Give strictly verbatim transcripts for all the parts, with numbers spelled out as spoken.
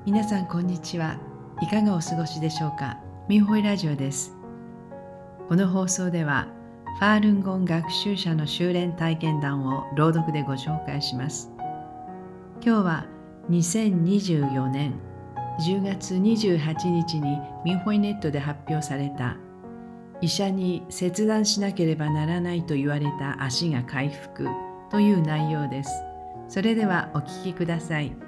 皆さんこんにちは。いかがお過ごしでしょうか。ミンホイラジオです。この放送ではファールンゴン学習者の修練体験談を朗読でご紹介します。今日はにせんにじゅうよねんじゅうがつにじゅうはちにちにミンホイネットで発表された医者に切断しなければならないと言われた足が回復という内容です。それではお聞きください。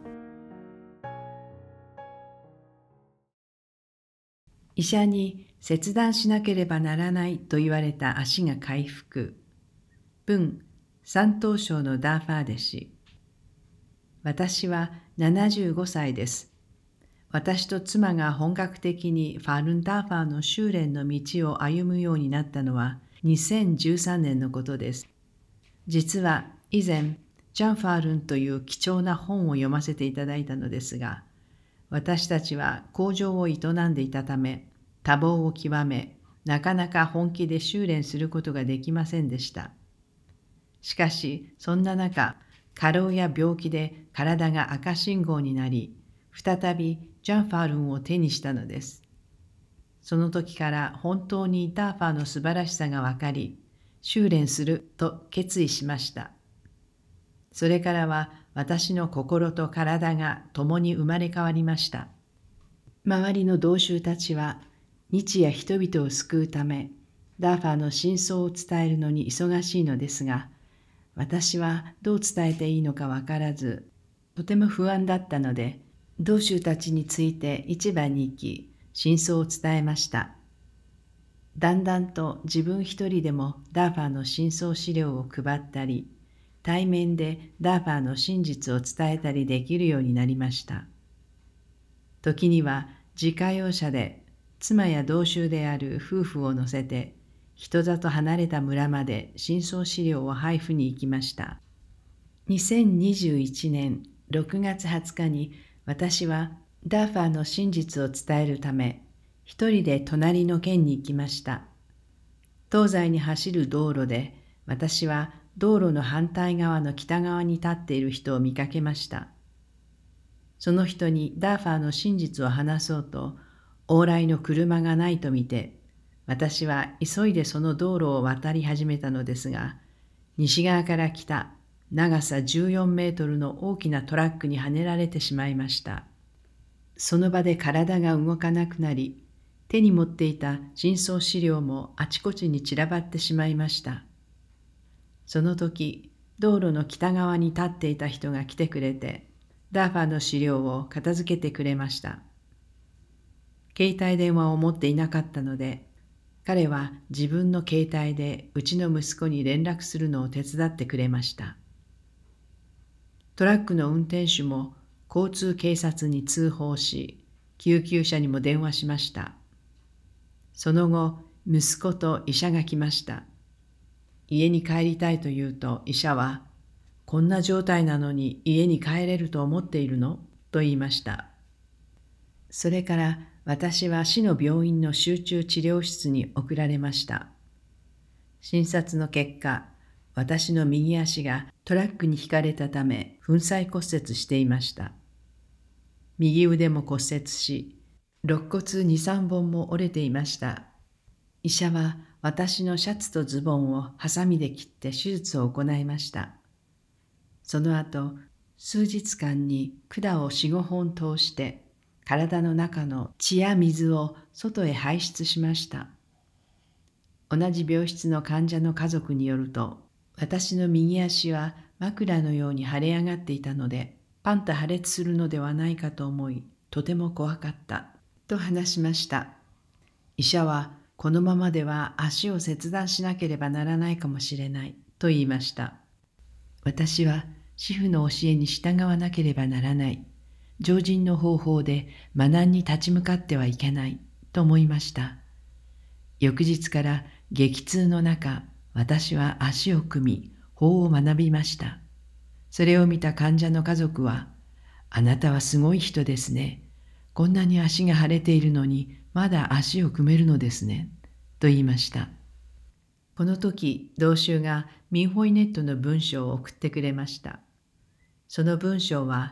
医者に切断しなければならないと言われた足が回復。文、山東省のダーファーデ氏。私はななじゅうごさいです。私と妻が本格的にファールンダーファーの修練の道を歩むようになったのはにせんじゅうさんねんのことです。実は以前、ジャン・ファールンという貴重な本を読ませていただいたのですが、私たちは工場を営んでいたため、多忙を極め、なかなか本気で修練することができませんでした。しかし、そんな中、過労や病気で体が赤信号になり、再びジャン・ファールンを手にしたのです。その時から本当にダーファーの素晴らしさがわかり、修練すると決意しました。それからは私の心と体が共に生まれ変わりました。周りの同州たちは日夜人々を救うためダーファーの真相を伝えるのに忙しいのですが、私はどう伝えていいのかわからず、とても不安だったので、同州たちについて市場に行き、真相を伝えました。だんだんと自分一人でもダーファーの真相資料を配ったり、対面でダーファーの真実を伝えたりできるようになりました。時には自家用車で妻や同州である夫婦を乗せて人里離れた村まで真相資料を配布に行きました。にせんにじゅういちねんろくがつはつかに私はダーファーの真実を伝えるため一人で隣の県に行きました。東西に走る道路で私は道路の反対側の北側に立っている人を見かけました。その人にダーファーの真実を話そうと、往来の車がないと見て、私は急いでその道路を渡り始めたのですが、西側から来た長さじゅうよんメートルの大きなトラックにはねられてしまいました。その場で体が動かなくなり、手に持っていた真相資料もあちこちに散らばってしまいました。その時、道路の北側に立っていた人が来てくれて、ダーファーの資料を片付けてくれました。携帯電話を持っていなかったので、彼は自分の携帯でうちの息子に連絡するのを手伝ってくれました。トラックの運転手も交通警察に通報し、救急車にも電話しました。その後、息子と医者が来ました。家に帰りたいと言うと医者は、こんな状態なのに家に帰れると思っているのと言いました。それから私は市の病院の集中治療室に送られました。診察の結果、私の右足がトラックにひかれたため粉砕骨折していました。右腕も骨折し、肋骨に、さんぼんも折れていました。医者は私のシャツとズボンをハサミで切って手術を行いました。その後、数日間に管をよん、ごほん通して、体の中の血や水を外へ排出しました。同じ病室の患者の家族によると、私の右足は枕のように腫れ上がっていたので、パンと破裂するのではないかと思い、とても怖かった、と話しました。医者は、このままでは足を切断しなければならないかもしれない、と言いました。私は、師父の教えに従わなければならない。常人の方法で魔難に立ち向かってはいけない、と思いました。翌日から激痛の中、私は足を組み、法を学びました。それを見た患者の家族は、あなたはすごい人ですね。こんなに足が腫れているのに、まだ足を組めるのですね、と言いました。この時、同州がミンホイネットの文章を送ってくれました。その文章は、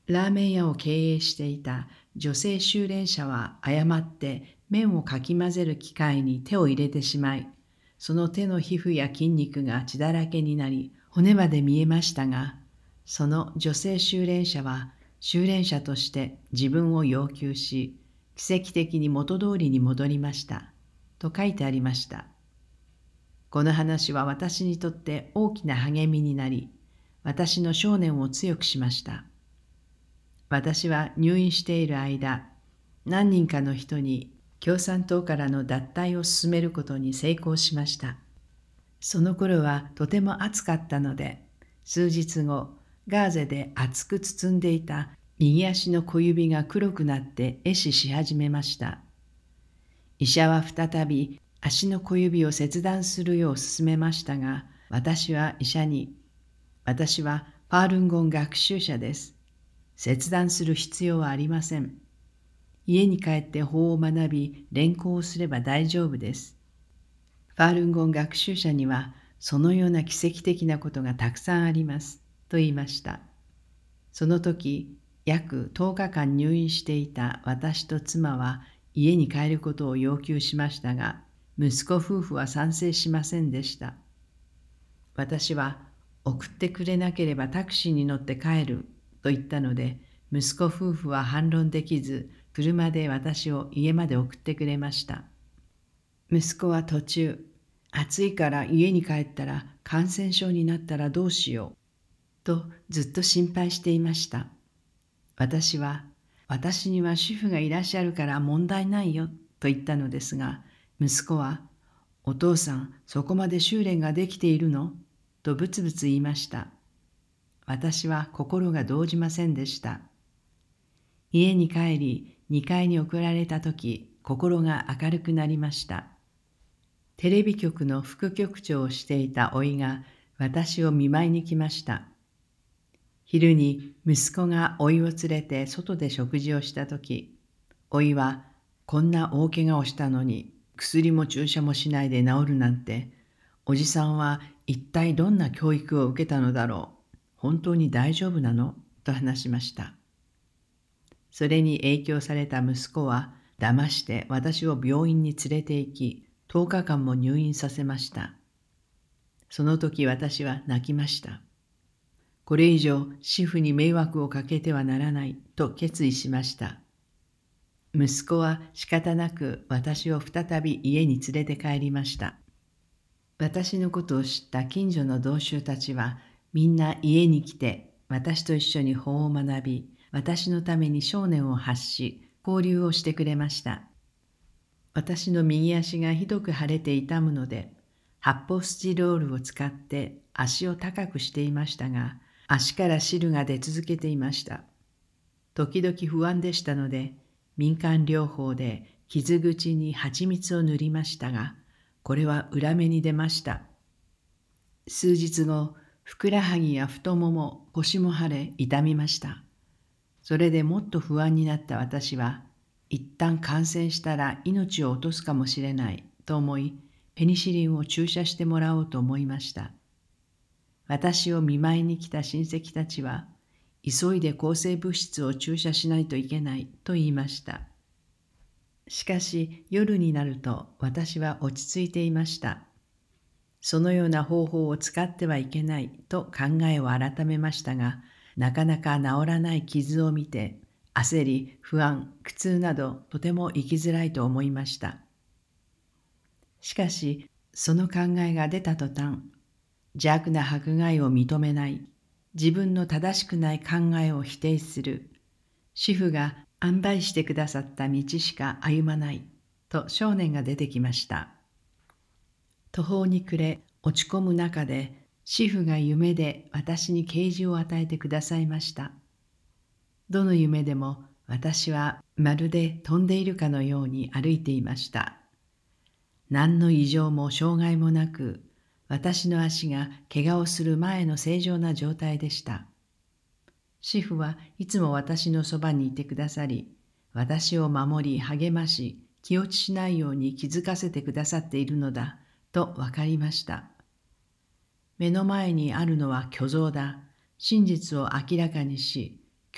ラーメン屋を経営していた女性修練者は誤って麺をかき混ぜる機械に手を入れてしまい、その手の皮膚や筋肉が血だらけになり、骨まで見えましたが、その女性修練者は修練者として自分を要求し、奇跡的に元通りに戻りました、と書いてありました。この話は私にとって大きな励みになり、私の信念を強くしました。私は入院している間、何人かの人に共産党からの脱退を進めることに成功しました。その頃はとても暑かったので、数日後、ガーゼで厚く包んでいた右足の小指が黒くなって壊死し始めました。医者は再び足の小指を切断するよう勧めましたが、私は医者に、私はファールンゴン学習者です。切断する必要はありません。家に帰って法を学び、連行をすれば大丈夫です。ファールンゴン学習者には、そのような奇跡的なことがたくさんあります、と言いました。その時、約とおかかん入院していた私と妻は家に帰ることを要求しましたが、息子夫婦は賛成しませんでした。私は、送ってくれなければタクシーに乗って帰ると言ったので、息子夫婦は反論できず、車で私を家まで送ってくれました。息子は途中、暑いから家に帰ったら感染症になったらどうしよう、とずっと心配していました。私は、私には主婦がいらっしゃるから問題ないよ、と言ったのですが、息子は、お父さん、そこまで修練ができているのとぶつぶつ言いました。私は心が動じませんでした。家に帰り、にかいに送られたとき、心が明るくなりました。テレビ局の副局長をしていた甥が私を見舞いに来ました。昼に息子が甥を連れて外で食事をしたとき、甥はこんな大怪我をしたのに薬も注射もしないで治るなんて、おじさんは一体どんな教育を受けたのだろう。本当に大丈夫なのと話しました。それに影響された息子は騙して私を病院に連れて行き、とおかかんも入院させました。その時私は泣きました。これ以上主婦に迷惑をかけてはならないと決意しました。息子は仕方なく私を再び家に連れて帰りました。私のことを知った近所の同衆たちはみんな家に来て私と一緒に法を学び、私のために証念を発し、交流をしてくれました。私の右足がひどく腫れて痛むので、発泡スチロールを使って足を高くしていましたが、足から汁が出続けていました。時々不安でしたので、民間療法で傷口に蜂蜜を塗りましたが、これは裏目に出ました。数日後、ふくらはぎや太もも、腰も腫れ、痛みました。それでもっと不安になった私は、一旦感染したら命を落とすかもしれないと思い、ペニシリンを注射してもらおうと思いました。私を見舞いに来た親戚たちは、急いで抗生物質を注射しないといけないと言いました。しかし夜になると私は落ち着いていました。そのような方法を使ってはいけないと考えを改めましたが、なかなか治らない傷を見て、焦り、不安、苦痛などとても生きづらいと思いました。しかし、その考えが出た途端、邪悪な迫害を認めない、自分の正しくない考えを否定する、主婦が安排してくださった道しか歩まない、と証念が出てきました。途方に暮れ、落ち込む中で、主婦が夢で私に啓示を与えてくださいました。どの夢でも私はまるで飛んでいるかのように歩いていました。何の異常も障害もなく、私の足が怪我をする前の正常な状態でした。主婦はいつも私のそばにいてくださり、私を守り励まし、気落ちしないように気づかせてくださっているのだ、と分かりました。目の前にあるのは虚像だ。真実を明らかにし、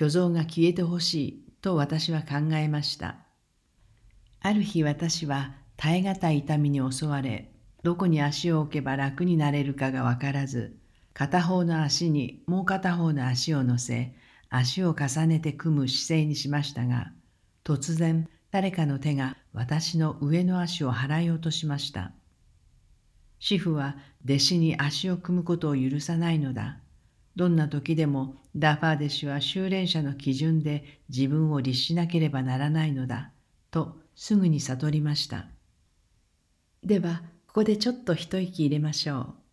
虚像が消えてほしいと私は考えました。ある日私は耐え難い痛みに襲われ、どこに足を置けば楽になれるかがわからず、片方の足にもう片方の足を乗せ、足を重ねて組む姿勢にしましたが、突然誰かの手が私の上の足を払い落としました。師父は弟子に足を組むことを許さないのだ。どんな時でもダファー弟子は修練者の基準で自分を律しなければならないのだ、とすぐに悟りました。では、ここでちょっと一息入れましょう。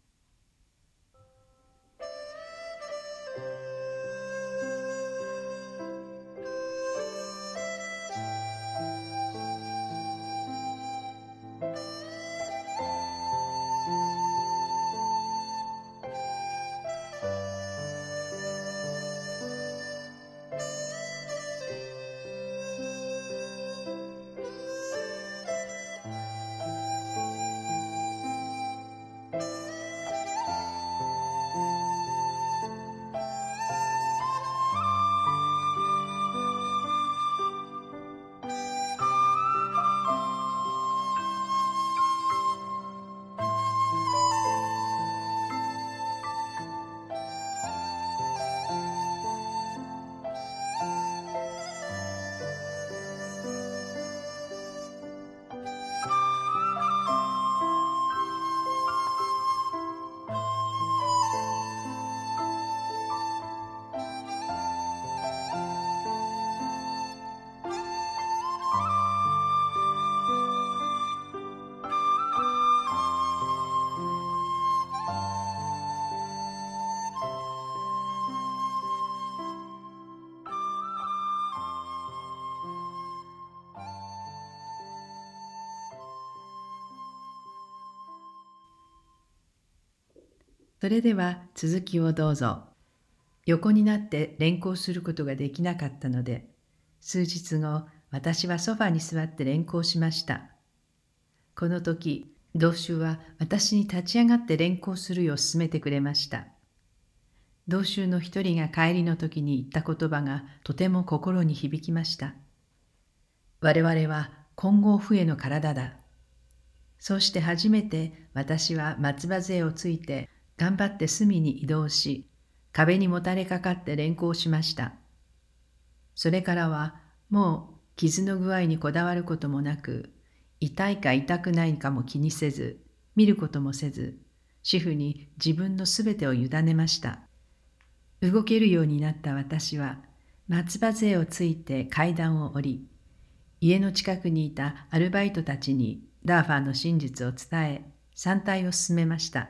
それでは続きをどうぞ。横になって連行することができなかったので、数日後、私はソファに座って連行しました。この時、同州は私に立ち上がって連行するよう勧めてくれました。同州の一人が帰りの時に言った言葉がとても心に響きました。我々は金剛不への体だ。そうして初めて私は松葉杖をついて頑張って隅に移動し、壁にもたれかかって連行しました。それからはもう傷の具合にこだわることもなく、痛いか痛くないかも気にせず、見ることもせず、師父に自分のすべてを委ねました。動けるようになった私は、松葉杖をついて階段を降り、家の近くにいたアルバイトたちにダーファーの真実を伝え、参拝を進めました。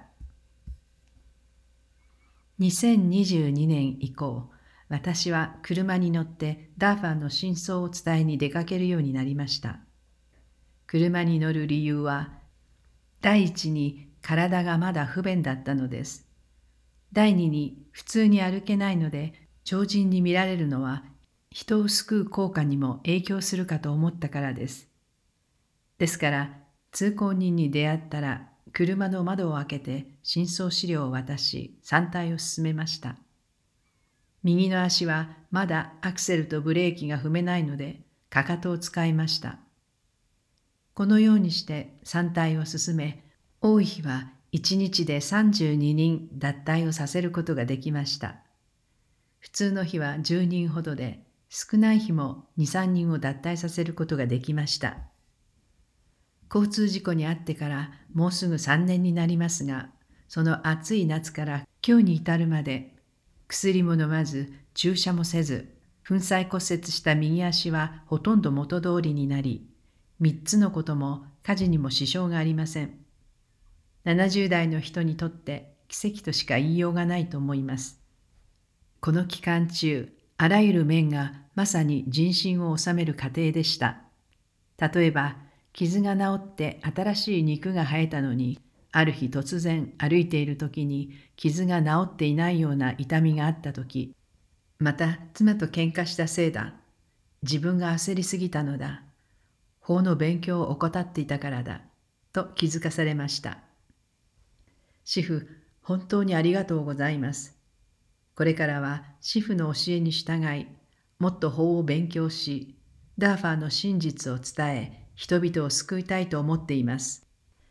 にせんにじゅうにねん以降、私は車に乗ってダーファーの真相を伝えに出かけるようになりました。車に乗る理由は、第一に体がまだ不便だったのです。第二に普通に歩けないので、超人に見られるのは人を救う効果にも影響するかと思ったからです。ですから、通行人に出会ったら、車の窓を開けて真相資料を渡し、参拝を進めました。右の足はまだアクセルとブレーキが踏めないので、かかとを使いました。このようにして参拝を進め、多い日はいちにちでさんじゅうににん脱退をさせることができました。普通の日はじゅうにんほどで、少ない日もに、さんにんを脱退させることができました。交通事故に遭ってからもうすぐさんねんになりますが、その暑い夏から今日に至るまで、薬も飲まず、注射もせず、粉砕骨折した右足はほとんど元通りになり、三つのことも家事にも支障がありません。ななじゅう代の人にとって奇跡としか言いようがないと思います。この期間中、あらゆる面がまさに人心を治める過程でした。例えば、傷が治って新しい肉が生えたのに、ある日突然歩いている時に傷が治っていないような痛みがあった時、また妻と喧嘩したせいだ。自分が焦りすぎたのだ。法の勉強を怠っていたからだ。と気づかされました。師父、本当にありがとうございます。これからは師父の教えに従い、 もっと法を勉強し、ダーファーの真実を伝え、人々を救いたいと思っています。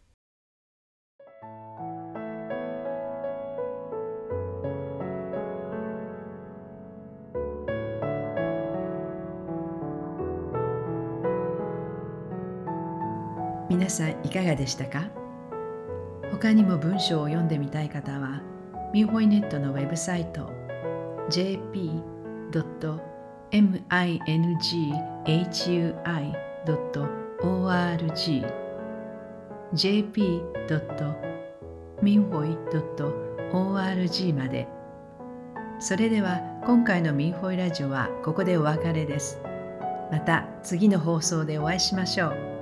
皆さんいかがでしたか？他にも文章を読んでみたい方は、ミンホイネットのウェブサイト ジェーピードットミングフイドットオーアールジー ジェーピードットミンホイドットオーアールジー まで。それでは今回のミンホイラジオはここでお別れです。また次の放送でお会いしましょう。